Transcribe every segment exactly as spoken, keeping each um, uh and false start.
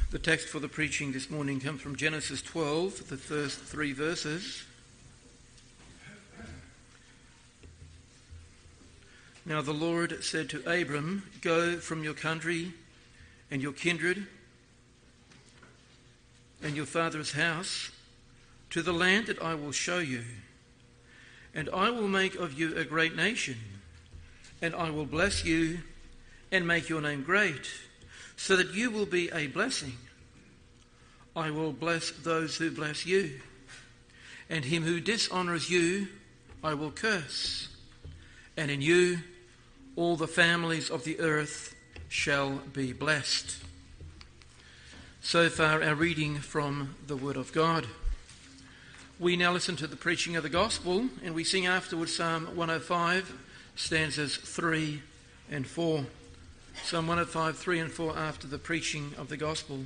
The text for the preaching this morning comes from Genesis twelve, the first three verses. Now the Lord said to Abram, "Go from your country and your kindred and your father's house to the land that I will show you, and I will make of you a great nation, and I will bless you and make your name great, so that you will be a blessing. I will bless those who bless you, and him who dishonours you I will curse, and in you all the families of the earth shall be blessed." So far our reading from the Word of God. We now listen to the preaching of the Gospel, and we sing afterwards Psalm one oh five, stanzas three and four. Psalm one oh five, three and four after the preaching of the Gospel.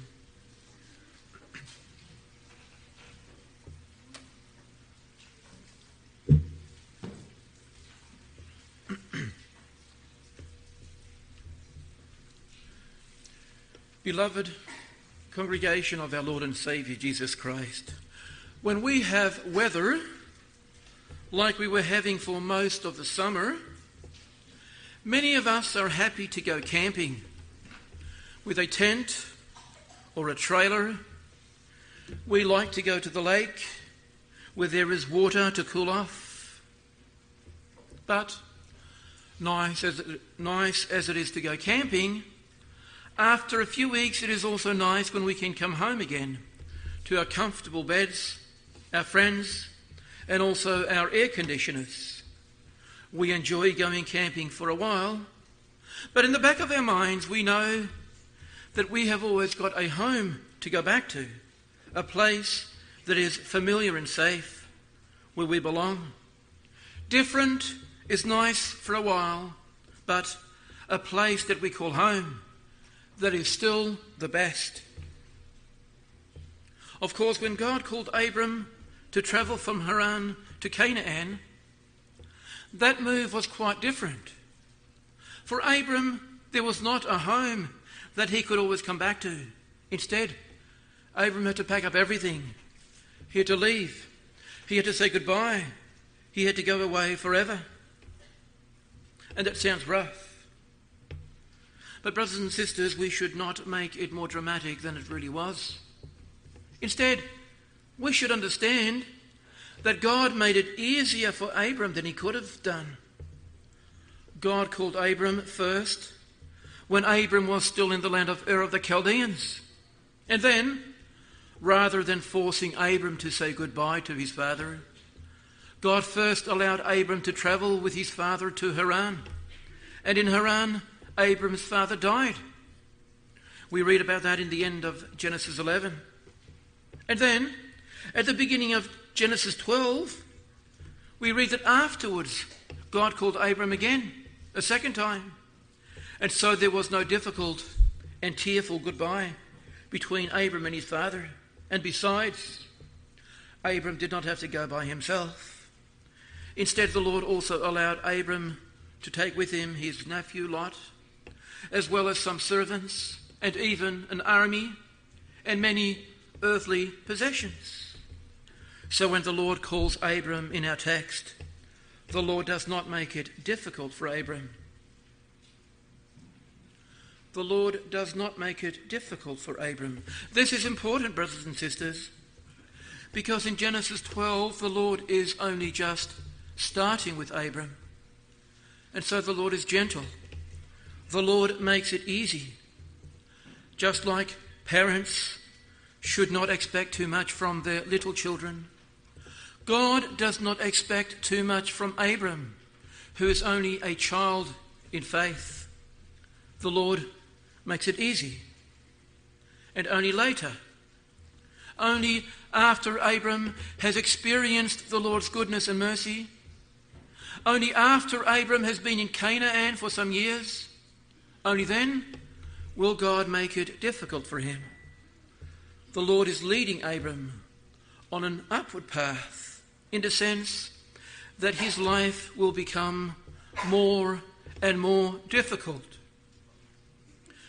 Beloved congregation of our Lord and Saviour Jesus Christ, when we have weather like we were having for most of the summer, many of us are happy to go camping with a tent or a trailer. We like to go to the lake where there is water to cool off. But nice as it, nice as it is to go camping, after a few weeks it is also nice when we can come home again to our comfortable beds, our friends, and also our air conditioners. We enjoy going camping for a while, but in the back of our minds we know that we have always got a home to go back to, a place that is familiar and safe, where we belong. Different is nice for a while, but a place that we call home, that is still the best. Of course, when God called Abram to travel from Haran to Canaan, that move was quite different. For Abram, there was not a home that he could always come back to. Instead, Abram had to pack up everything. He had to leave. He had to say goodbye. He had to go away forever. And that sounds rough. But brothers and sisters, we should not make it more dramatic than it really was. Instead, we should understand that God made it easier for Abram than he could have done. God called Abram first when Abram was still in the land of Ur of the Chaldeans. And then, rather than forcing Abram to say goodbye to his father, God first allowed Abram to travel with his father to Haran. And in Haran, Abram's father died. We read about that in the end of Genesis eleven. And then, at the beginning of Genesis twelve, we read that afterwards God called Abram again, a second time. And so there was no difficult and tearful goodbye between Abram and his father. And besides, Abram did not have to go by himself. Instead, the Lord also allowed Abram to take with him his nephew Lot, as well as some servants, and even an army, and many earthly possessions. So when the Lord calls Abram in our text, the Lord does not make it difficult for Abram. The Lord does not make it difficult for Abram. This is important, brothers and sisters, because in Genesis twelve, the Lord is only just starting with Abram. And so the Lord is gentle. The Lord makes it easy. Just like parents should not expect too much from their little children, God does not expect too much from Abram, who is only a child in faith. The Lord makes it easy. And only later, only after Abram has experienced the Lord's goodness and mercy, only after Abram has been in Canaan for some years, only then will God make it difficult for him. The Lord is leading Abram on an upward path in the sense that his life will become more and more difficult.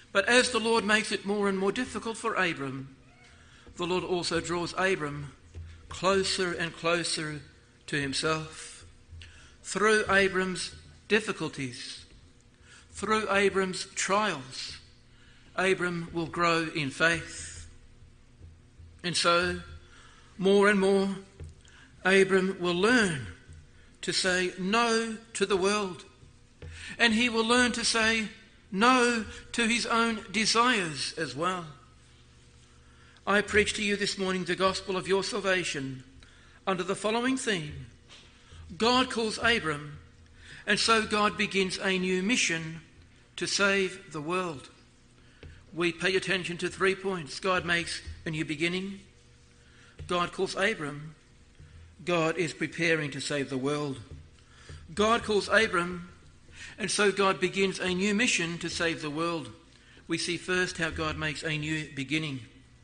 But as the Lord makes it more and more difficult for Abram, the Lord also draws Abram closer and closer to himself. Through Abram's difficulties, through Abram's trials, Abram will grow in faith. And so, more and more, Abram will learn to say no to the world. And he will learn to say no to his own desires as well. I preach to you this morning the gospel of your salvation under the following theme. God calls Abram, and so God begins a new mission to save the world. We pay attention to three points. God makes a new beginning. God calls Abram. God is preparing to save the world. God calls Abram, and so God begins a new mission to save the world. We see first how God makes a new beginning.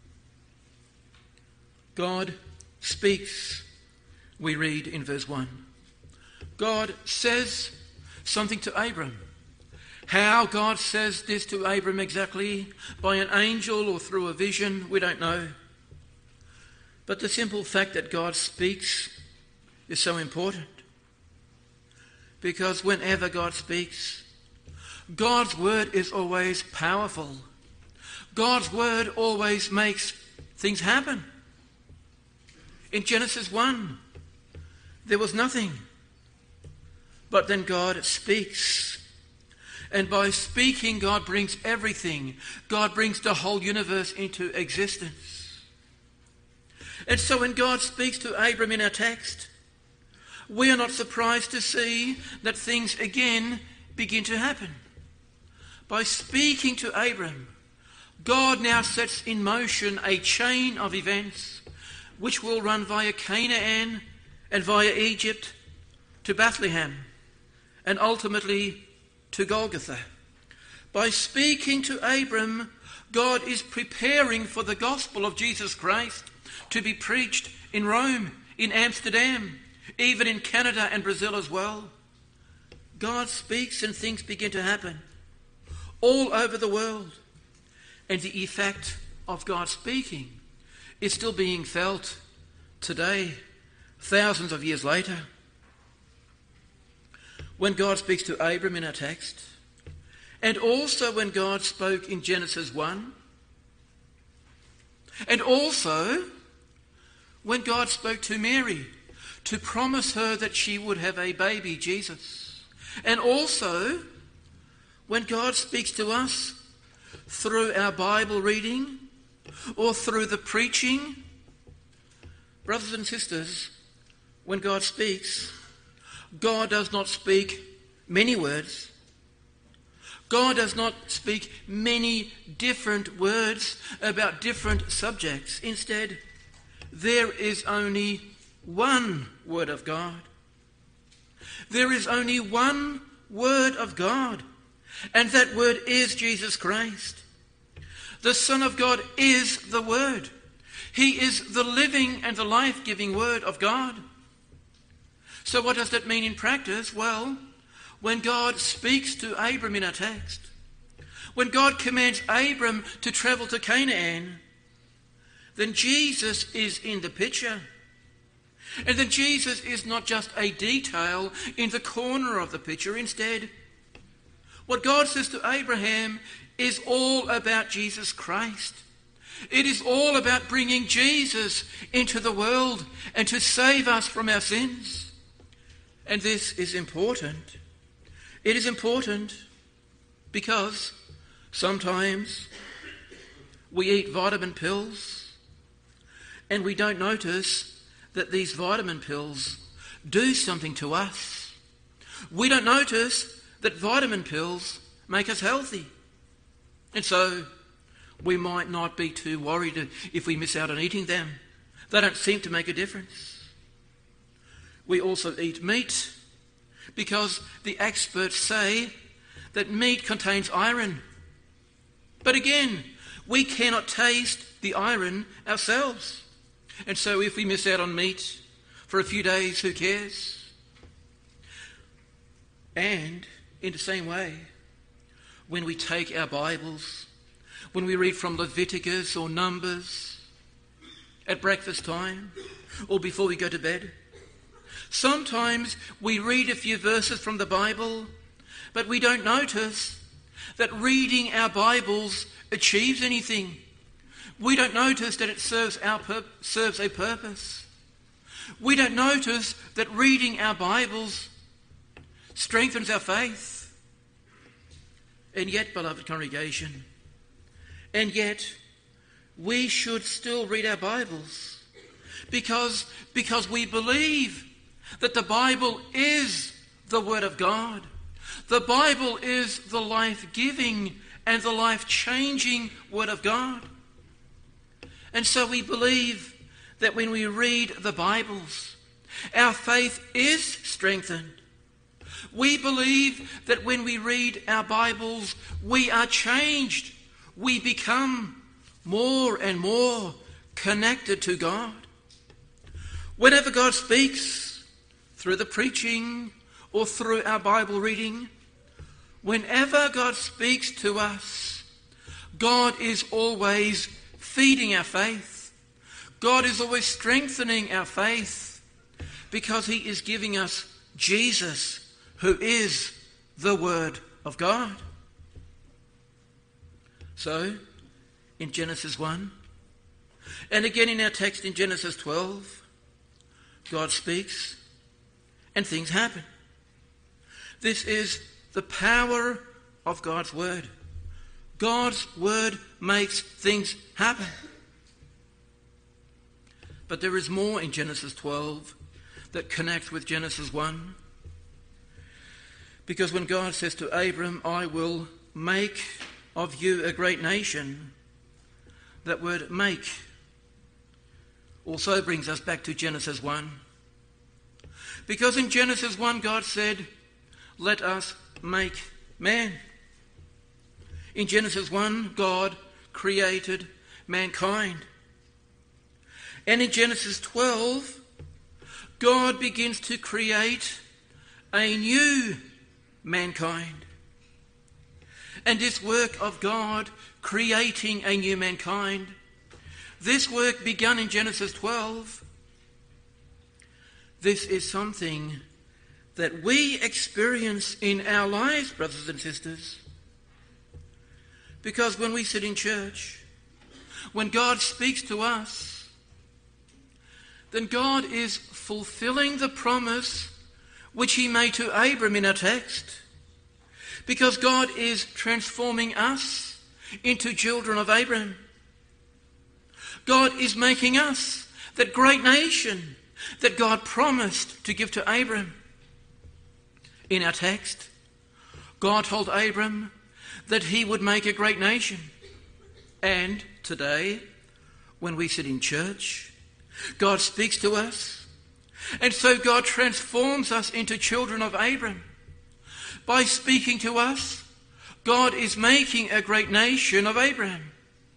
God speaks, we read in verse one. God says something to Abram. How God says this to Abram exactly, by an angel or through a vision, we don't know. But the simple fact that God speaks is so important. Because whenever God speaks, God's word is always powerful. God's word always makes things happen. In Genesis one, there was nothing. But then God speaks. And by speaking, God brings everything. God brings the whole universe into existence. And so when God speaks to Abram in our text, we are not surprised to see that things again begin to happen. By speaking to Abram, God now sets in motion a chain of events which will run via Canaan and via Egypt to Bethlehem and ultimately to Golgotha. By speaking to Abram, God is preparing for the gospel of Jesus Christ to be preached in Rome, in Amsterdam, even in Canada and Brazil as well. God speaks and things begin to happen all over the world. And the effect of God speaking is still being felt today, thousands of years later. When God speaks to Abram in our text, and also when God spoke in Genesis one, and also when God spoke to Mary to promise her that she would have a baby, Jesus, and also when God speaks to us through our Bible reading or through the preaching, brothers and sisters, when God speaks, God does not speak many words. God does not speak many different words about different subjects. Instead, there is only one word of God. There is only one word of God, and that word is Jesus Christ. The Son of God is the Word. He is the living and the life-giving Word of God. So what does that mean in practice? Well, when God speaks to Abram in our text, when God commands Abram to travel to Canaan, then Jesus is in the picture. And then Jesus is not just a detail in the corner of the picture. Instead, what God says to Abraham is all about Jesus Christ. It is all about bringing Jesus into the world and to save us from our sins. And this is important. It is important because sometimes we eat vitamin pills and we don't notice that these vitamin pills do something to us. We don't notice that vitamin pills make us healthy. And so we might not be too worried if we miss out on eating them. They don't seem to make a difference. We also eat meat because the experts say that meat contains iron. But again, we cannot taste the iron ourselves. And so if we miss out on meat for a few days, who cares? And in the same way, when we take our Bibles when we read from Leviticus or Numbers at breakfast time or before we go to bed. Sometimes we read a few verses from the Bible, but we don't notice that reading our Bibles achieves anything. We don't notice that it serves our pur- serves a purpose. We don't notice that reading our Bibles strengthens our faith. And yet, beloved congregation, and yet we should still read our Bibles because, because we believe that the Bible is the Word of God. The Bible is the life-giving and the life-changing Word of God. And so we believe that when we read the Bibles, our faith is strengthened. We believe that when we read our Bibles, we are changed. We become more and more connected to God. Whenever God speaks, through the preaching or through our Bible reading, whenever God speaks to us, God is always feeding our faith. God is always strengthening our faith because he is giving us Jesus, who is the Word of God. So, in Genesis one, and again in our text in Genesis twelve, God speaks and things happen. This is the power of God's Word. God's Word makes things happen. But there is more in Genesis twelve that connects with Genesis one. Because when God says to Abram, I will make of you a great nation, that word make also brings us back to Genesis one. Because in Genesis one, God said, let us make man. In Genesis one, God created mankind. And in Genesis twelve, God begins to create a new mankind. And this work of God creating a new mankind, this work begun in Genesis twelve. This is something that we experience in our lives, brothers and sisters. Because when we sit in church, when God speaks to us, then God is fulfilling the promise which he made to Abram in our text. Because God is transforming us into children of Abraham. God is making us that great nation that God promised to give to Abram. In our text, God told Abram that he would make a great nation. And today, when we sit in church, God speaks to us. And so God transforms us into children of Abram. By speaking to us, God is making a great nation of Abraham.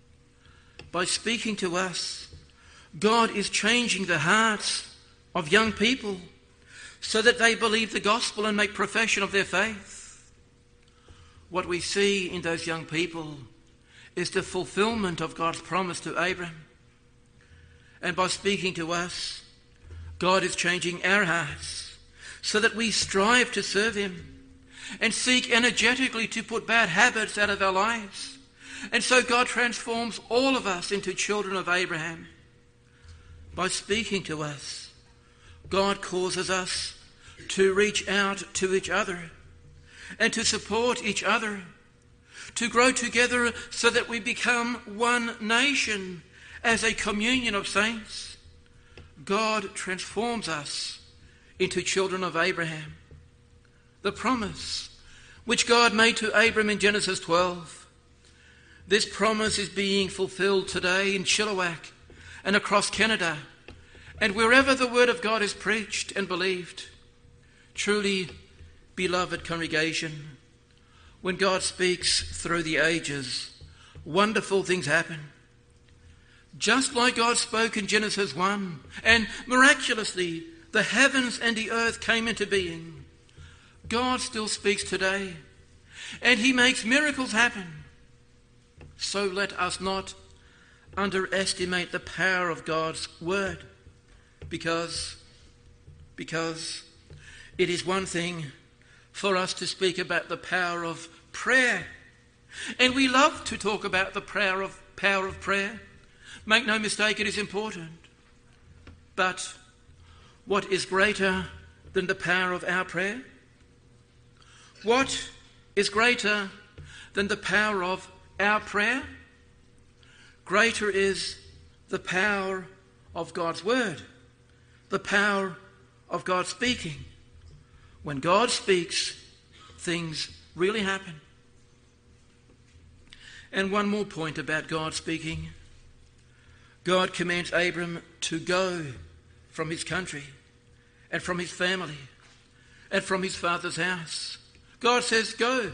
By speaking to us, God is changing the hearts of young people so that they believe the gospel and make profession of their faith. What we see in those young people is the fulfillment of God's promise to Abraham. And by speaking to us, God is changing our hearts so that we strive to serve him and seek energetically to put bad habits out of our lives. And so God transforms all of us into children of Abraham. By speaking to us, God causes us to reach out to each other and to support each other, to grow together so that we become one nation as a communion of saints. God transforms us into children of Abraham. The promise which God made to Abram in Genesis twelve, this promise is being fulfilled today in Chilliwack and across Canada and wherever the word of God is preached and believed. Truly, beloved congregation, when God speaks through the ages, wonderful things happen. Just like God spoke in Genesis one, and miraculously the heavens and the earth came into being, God still speaks today, and he makes miracles happen. So let us not underestimate the power of God's word, because, because it is one thing for us to speak about the power of prayer. And we love to talk about the power of, power of prayer. Make no mistake, it is important. But what is greater than the power of our prayer? What is greater than the power of our prayer? Greater is the power of God's word, the power of God speaking. When God speaks, things really happen. And one more point about God speaking. God commands Abram to go from his country and from his family and from his father's house. God says, go.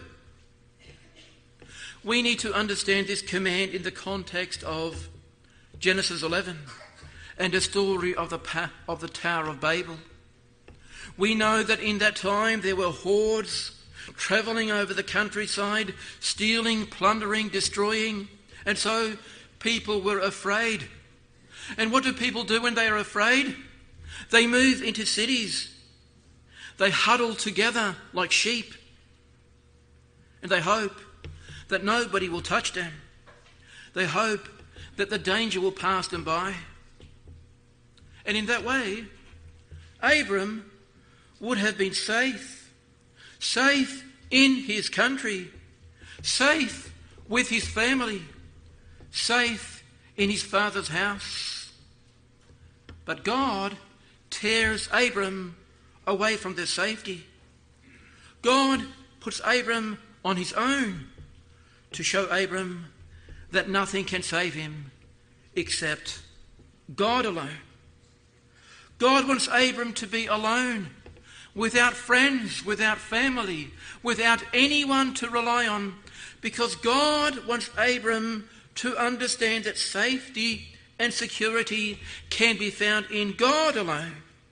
We need to understand this command in the context of Genesis eleven and the story of the, pa- of the Tower of Babel. We know that in that time there were hordes travelling over the countryside, stealing, plundering, destroying, and so people were afraid. And what do people do when they are afraid? They move into cities. They huddle together like sheep. And they hope that nobody will touch them. They hope that the danger will pass them by. And in that way, Abram would have been safe. Safe in his country. Safe with his family. Safe in his father's house. But God tears Abram away from their safety. God puts Abram on his own to show Abram that nothing can save him except God alone. God wants Abram to be alone, without friends, without family, without anyone to rely on, because God wants Abram to understand that safety and security can be found in God alone.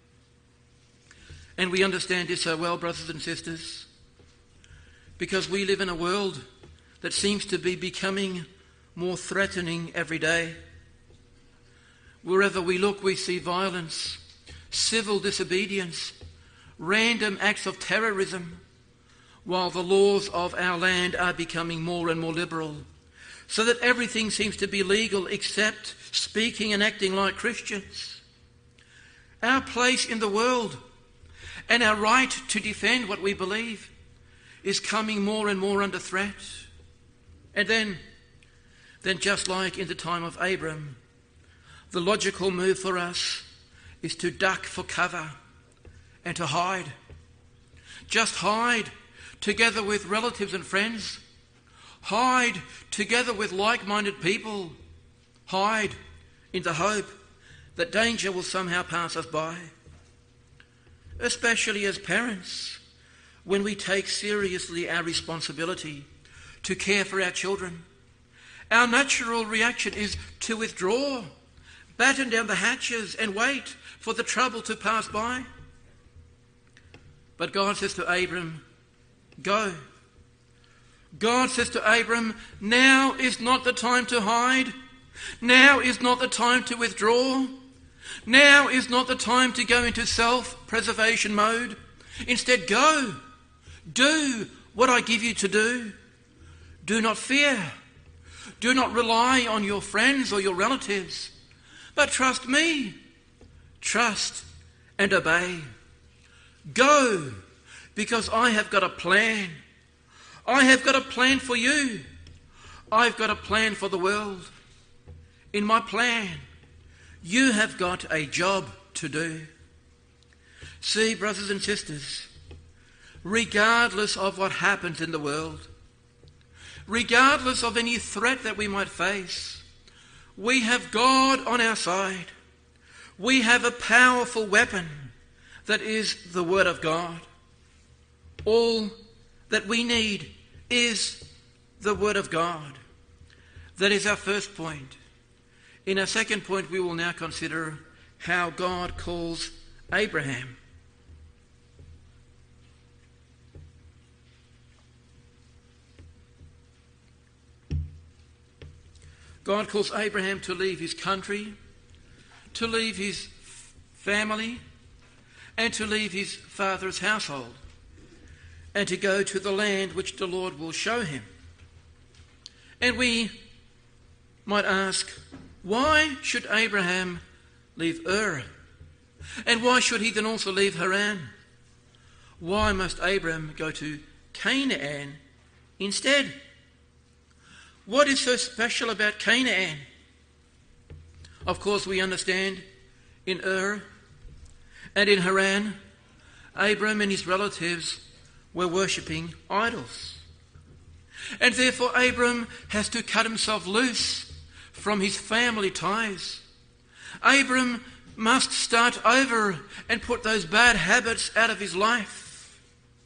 And we understand this so well, brothers and sisters, because we live in a world that seems to be becoming more threatening every day. Wherever we look, we see violence, civil disobedience, random acts of terrorism, while the laws of our land are becoming more and more liberal, so that everything seems to be legal except speaking and acting like Christians. Our place in the world and our right to defend what we believe is coming more and more under threat. And then, then just like in the time of Abram, the logical move for us is to duck for cover and to hide. Just hide together with relatives and friends. Hide together with like-minded people. Hide in the hope that danger will somehow pass us by. Especially as parents, when we take seriously our responsibility to care for our children, our natural reaction is to withdraw, batten down the hatches and wait for the trouble to pass by. But God says to Abram, go. God says to Abram, now is not the time to hide. Now is not the time to withdraw. Now is not the time to go into self-preservation mode. Instead, go. Do what I give you to do. Do not fear. Do not rely on your friends or your relatives, but trust me. Trust and obey. Go, because I have got a plan. I have got a plan for you. I've got a plan for the world. In my plan, you have got a job to do. See, brothers and sisters, regardless of what happens in the world, regardless of any threat that we might face, we have God on our side. We have a powerful weapon that is the Word of God. All that we need is the Word of God. That is our first point. In our second point, we will now consider how God calls Abraham. God calls Abraham to leave his country, to leave his family, and to leave his father's household, and to go to the land which the Lord will show him. And we might ask, why should Abraham leave Ur? And why should he then also leave Haran? Why must Abraham go to Canaan instead? What is so special about Canaan? Of course, we understand in Ur and in Haran, Abram and his relatives were worshipping idols. And therefore Abram has to cut himself loose from his family ties. Abram must start over and put those bad habits out of his life.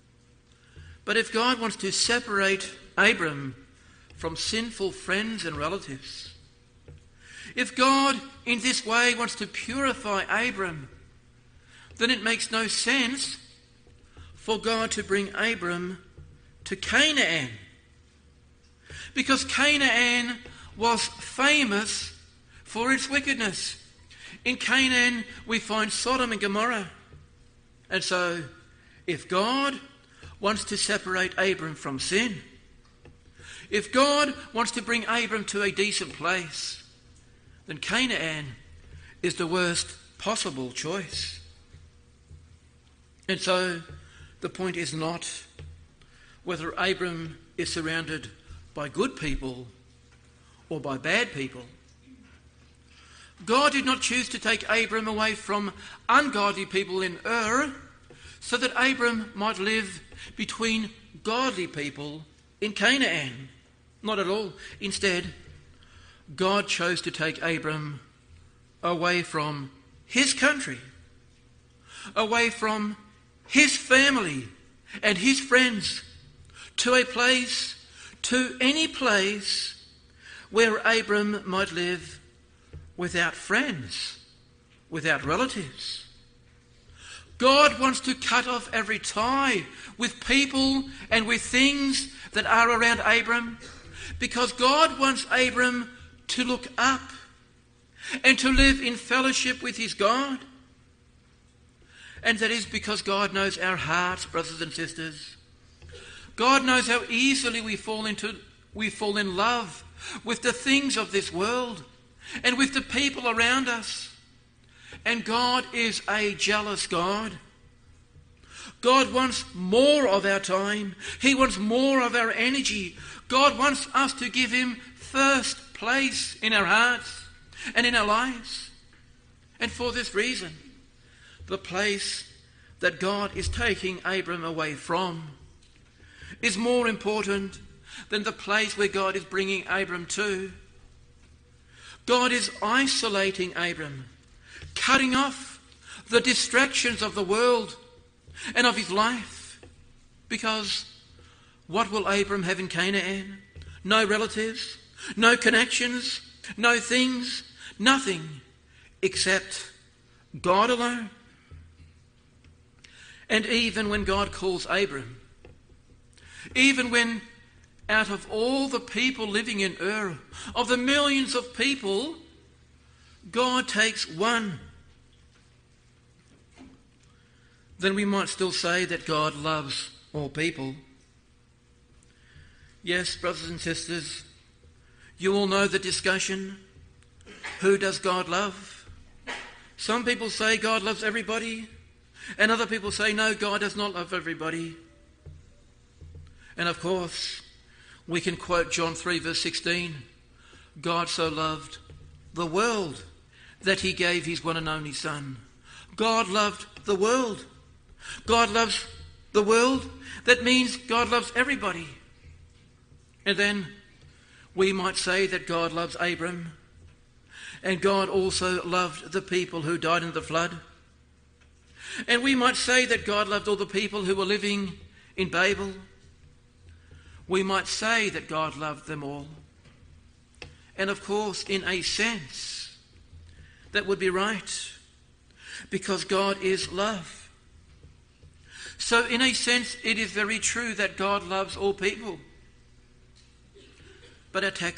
But if God wants to separate Abram from sinful friends and relatives, if God in this way wants to purify Abram, then it makes no sense for God to bring Abram to Canaan. Because Canaan was famous for its wickedness. In Canaan we find Sodom and Gomorrah. And so if God wants to separate Abram from sin, if God wants to bring Abram to a decent place, then Canaan is the worst possible choice. And so the point is not whether Abram is surrounded by good people or by bad people. God did not choose to take Abram away from ungodly people in Ur so that Abram might live between godly people in Canaan. Not at all. Instead, God chose to take Abram away from his country, away from his family and his friends, to a place, to any place where Abram might live without friends, without relatives. God wants to cut off every tie with people and with things that are around Abram, because God wants Abram to look up and to live in fellowship with his God. And that is because God knows our hearts, brothers and sisters. God knows how easily we fall into we fall in love with the things of this world and with the people around us. And God is a jealous God. God wants more of our time. He wants more of our energy. God wants us to give him first place in our hearts and in our lives. And for this reason, the place that God is taking Abram away from is more important than the place where God is bringing Abram to. God is isolating Abram, cutting off the distractions of the world and of his life. Because what will Abram have in Canaan? No relatives, no connections, no things, nothing except God alone. And even when God calls Abram, even when out of all the people living in Ur, of the millions of people, God takes one, then we might still say that God loves all people. Yes, brothers and sisters, you all know the discussion. Who does God love? Some people say God loves everybody, and other people say, no, God does not love everybody. And of course, we can quote John three verse sixteen. God so loved the world that he gave his one and only Son. God loved the world. God loves the world. That means God loves everybody. And then we might say that God loves Abram, and God also loved the people who died in the flood. And we might say that God loved all the people who were living in Babel. We might say that God loved them all. And of course, in a sense, that would be right, because God is love. So in a sense, it is very true that God loves all people. But our text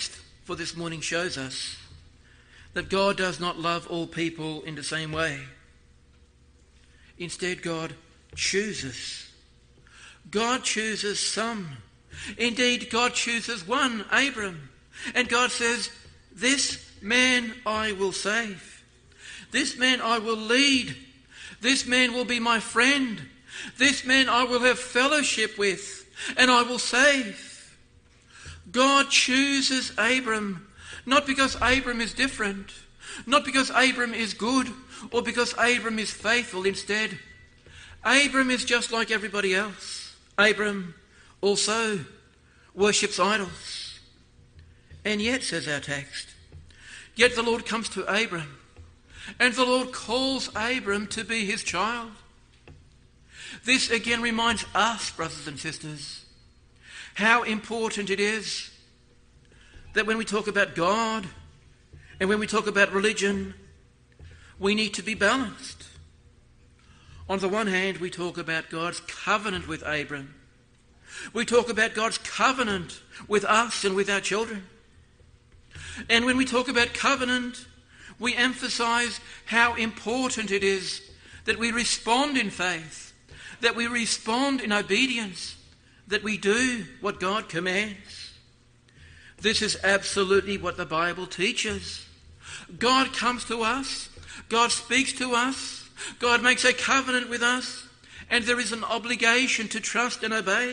for this morning shows us that God does not love all people in the same way. Instead, God chooses. God chooses some. Indeed, God chooses one, Abram. And God says, this man I will save. This man I will lead. This man will be my friend. This man I will have fellowship with, and I will save. God chooses Abram, not because Abram is different, not because Abram is good, or because Abram is faithful. Instead, Abram is just like everybody else. Abram also worships idols. And yet, says our text, yet the Lord comes to Abram, and the Lord calls Abram to be his child. This again reminds us, brothers and sisters, how important it is that when we talk about God and when we talk about religion, we need to be balanced. On the one hand, we talk about God's covenant with Abram. We talk about God's covenant with us and with our children. And when we talk about covenant, we emphasize how important it is that we respond in faith, that we respond in obedience, that we do what God commands. This is absolutely what the Bible teaches. God comes to us, God speaks to us, God makes a covenant with us, and there is an obligation to trust and obey.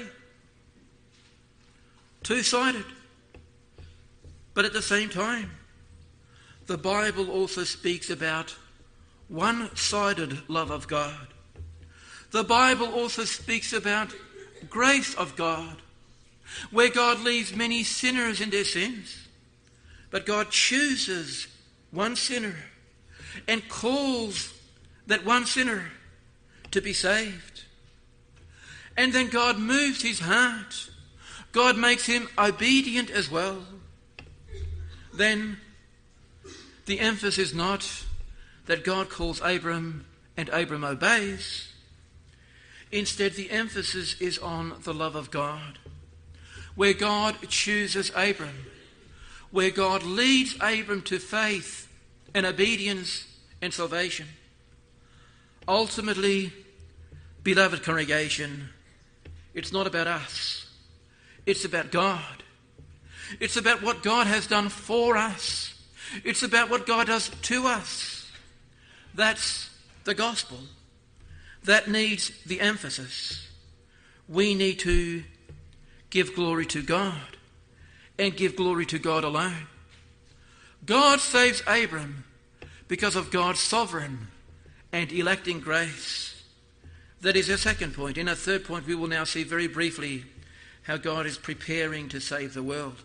Two-sided. But at the same time, the Bible also speaks about one-sided love of God. The Bible also speaks about grace of God, where God leaves many sinners in their sins, but God chooses one sinner and calls that one sinner to be saved. And then God moves his heart. God makes him obedient as well. Then the emphasis is not that God calls Abram and Abram obeys. Instead, the emphasis is on the love of God, where God chooses Abram, where God leads Abram to faith and obedience and salvation. Ultimately, beloved congregation, it's not about us. It's about God. It's about what God has done for us. It's about what God does to us. That's the gospel. That needs the emphasis. We need to give glory to God and give glory to God alone. God saves Abram because of God's sovereign and electing grace. That is our second point. In our third point, we will now see very briefly how God is preparing to save the world.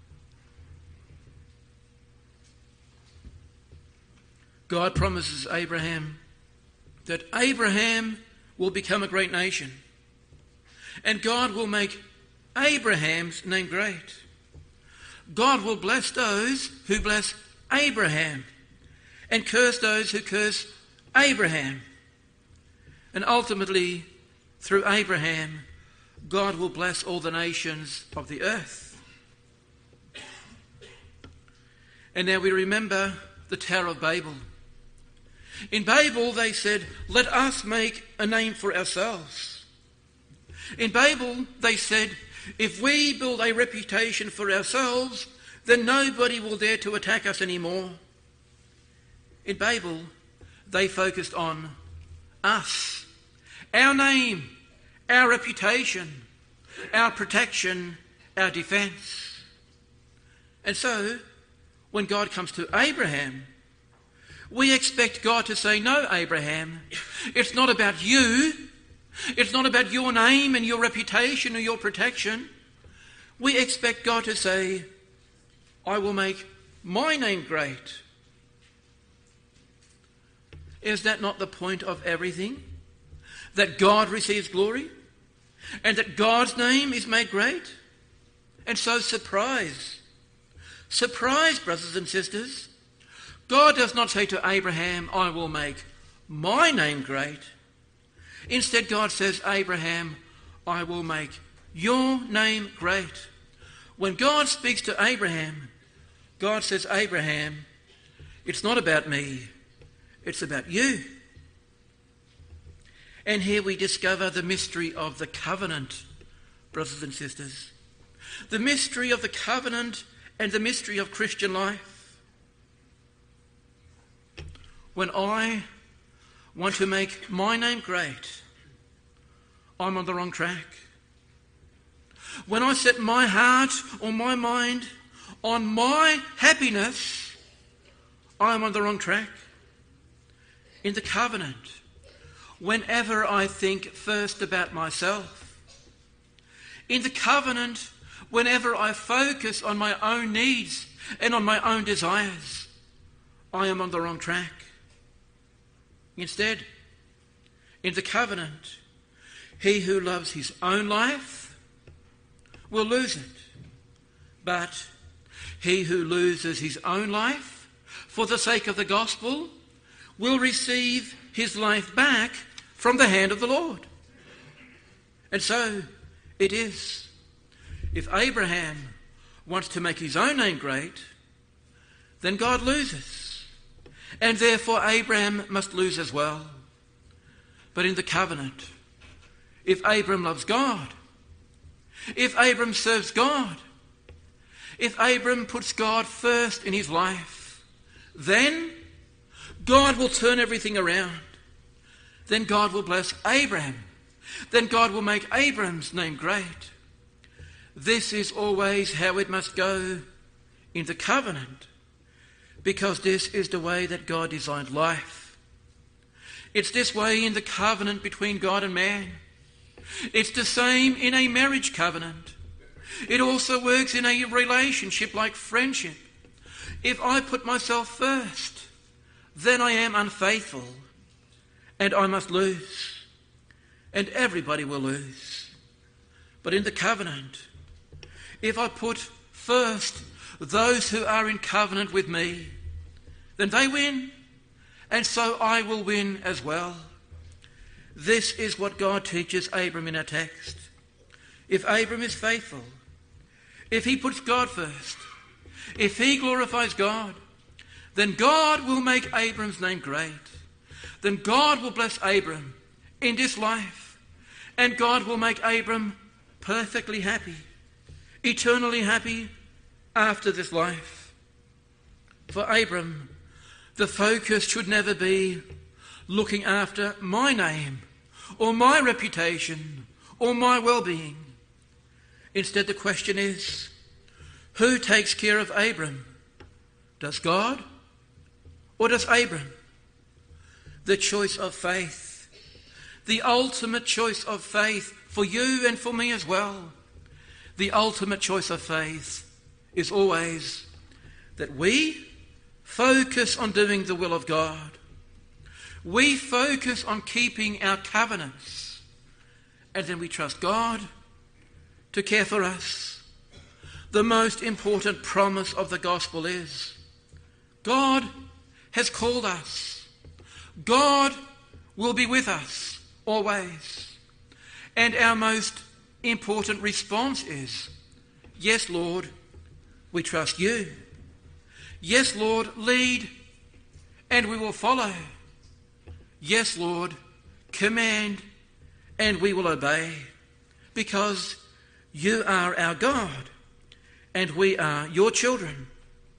God promises Abraham that Abraham will become a great nation, and God will make Abraham's name great. God will bless those who bless Abraham and curse those who curse Abraham. And ultimately, through Abraham, God will bless all the nations of the earth. And now we remember the Tower of Babel. In Babel, they said, let us make a name for ourselves. In Babel, they said, if we build a reputation for ourselves, then nobody will dare to attack us anymore. In Babel, they focused on us, our name, our reputation, our protection, our defense. And so, when God comes to Abraham, we expect God to say, no, Abraham, it's not about you. It's not about your name and your reputation or your protection. We expect God to say, I will make my name great. Is that not the point of everything? That God receives glory and that God's name is made great? And so surprise, surprise, brothers and sisters, God does not say to Abraham, I will make my name great. Instead, God says, Abraham, I will make your name great. When God speaks to Abraham, God says, Abraham, it's not about me, it's about you. And here we discover the mystery of the covenant, brothers and sisters. The mystery of the covenant and the mystery of Christian life. When I want to make my name great, I'm on the wrong track. When I set my heart or my mind on my happiness, I'm on the wrong track. In the covenant, whenever I think first about myself, in the covenant, whenever I focus on my own needs and on my own desires, I am on the wrong track. Instead, in the covenant, he who loves his own life will lose it. But he who loses his own life for the sake of the gospel will receive his life back from the hand of the Lord. And so it is. If Abraham wants to make his own name great, then God loses. And therefore Abraham must lose as well. But in the covenant, if Abraham loves God, if Abraham serves God, if Abraham puts God first in his life, then God will turn everything around. Then God will bless Abraham. Then God will make Abraham's name great. This is always how it must go in the covenant, because this is the way that God designed life. It's this way in the covenant between God and man. It's the same in a marriage covenant. It also works in a relationship like friendship. If I put myself first, then I am unfaithful and I must lose. And everybody will lose. But in the covenant, if I put first those who are in covenant with me, then they win, and so I will win as well. This is what God teaches Abram in our text. If Abram is faithful, if he puts God first, if he glorifies God, then God will make Abram's name great. Then God will bless Abram in this life, and God will make Abram perfectly happy, eternally happy after this life. For Abram, the focus should never be looking after my name or my reputation or my well-being. Instead, the question is, who takes care of Abram? Does God or does Abram? The choice of faith, the ultimate choice of faith for you and for me as well. The ultimate choice of faith is always that we focus on doing the will of God. We focus on keeping our covenants, and then we trust God to care for us. The most important promise of the gospel is God has called us. God will be with us always. And our most important response is, yes, Lord, we trust you. Yes, Lord, lead, and we will follow. Yes, Lord, command, and we will obey, because you are our God, and we are your children.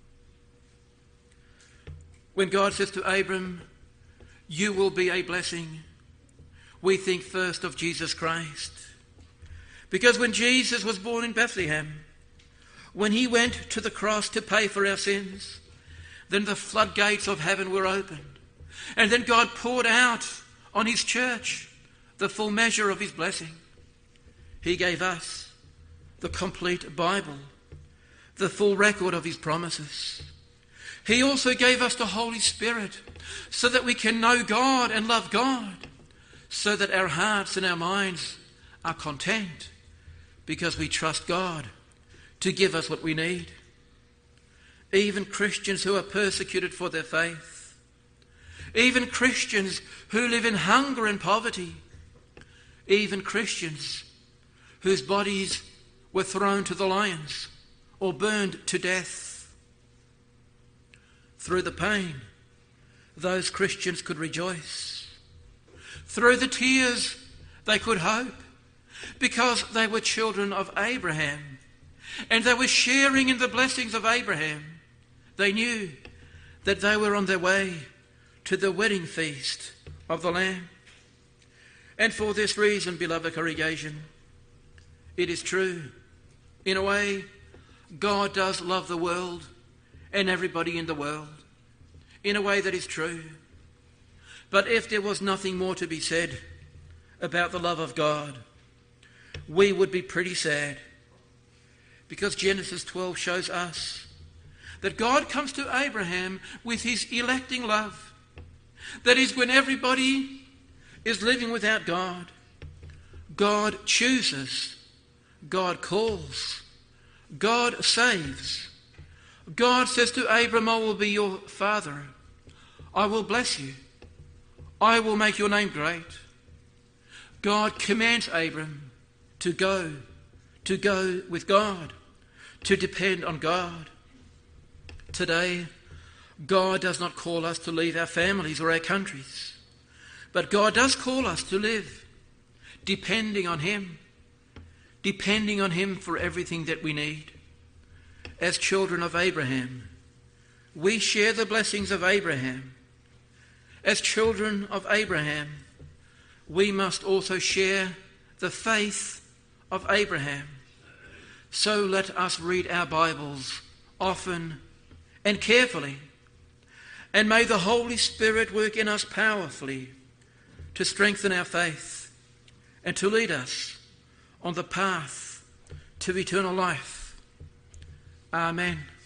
When God says to Abram, you will be a blessing, we think first of Jesus Christ. Because when Jesus was born in Bethlehem, when he went to the cross to pay for our sins, then the floodgates of heaven were opened. And then God poured out on his church the full measure of his blessing. He gave us the complete Bible, the full record of his promises. He also gave us the Holy Spirit so that we can know God and love God, so that our hearts and our minds are content because we trust God to give us what we need. Even Christians who are persecuted for their faith, even Christians who live in hunger and poverty, even Christians whose bodies were thrown to the lions or burned to death, Through the pain, those Christians could rejoice. Through the tears, they could hope, because they were children of Abraham, and they were sharing in the blessings of Abraham. They knew that they were on their way to the wedding feast of the Lamb. And for this reason, beloved congregation, it is true, in a way, God does love the world and everybody in the world. In a way that is true. But if there was nothing more to be said about the love of God, we would be pretty sad. Because Genesis twelve shows us that God comes to Abraham with his electing love. That is, when everybody is living without God, God chooses, God calls, God saves. God says to Abram, I will be your father. I will bless you. I will make your name great. God commands Abram to go, to go with God, to depend on God. Today, God does not call us to leave our families or our countries, but God does call us to live depending on him, depending on him for everything that we need. As children of Abraham, we share the blessings of Abraham. As children of Abraham, we must also share the faith of Abraham. So let us read our Bibles often and carefully, and may the Holy Spirit work in us powerfully to strengthen our faith and to lead us on the path to eternal life. Amen.